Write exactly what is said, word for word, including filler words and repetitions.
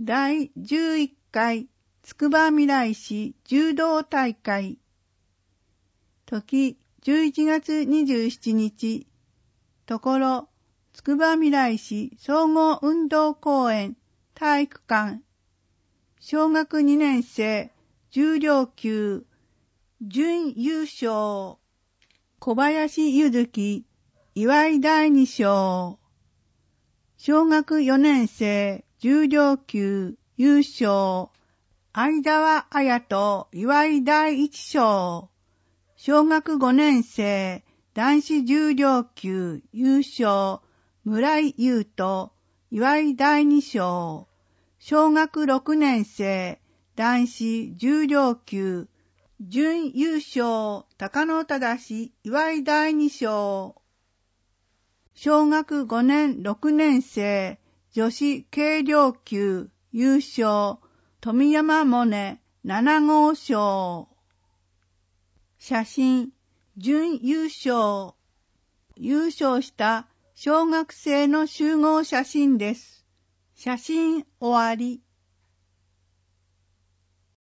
だいじゅういっかいつくばみらい市柔道大会。時じゅういちがつにじゅうしちにち。ところ、つくばみらい市総合運動公園体育館。小学にねん生重量級準優勝。小林ゆずき岩井だいに賞。小学よねん生重量級優勝。相沢彩と岩井だいいち賞。小学ごねん生男子重量級優勝。村井優と岩井だいに賞。小学ろくねん生男子重量級準優勝。高野正岩井だいに賞。小学ごねんろくねん生女子軽量級優勝。富山萌音ななごう賞。写真準優勝。優勝した小学生の集合写真です。写真終わり。